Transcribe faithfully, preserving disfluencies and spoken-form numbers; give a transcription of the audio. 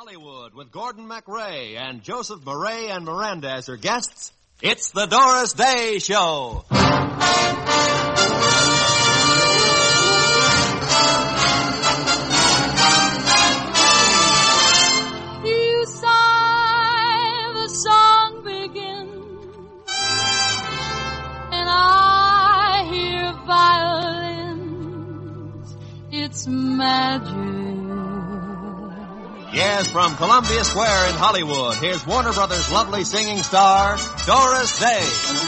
Hollywood with Gordon MacRae and Joseph Murray and Miranda as her guests, it's the Doris Day Show. You sigh, the song begins, and I hear violins. It's magic. Yes, from Columbia Square in Hollywood, here's Warner Brothers' lovely singing star, Doris Day.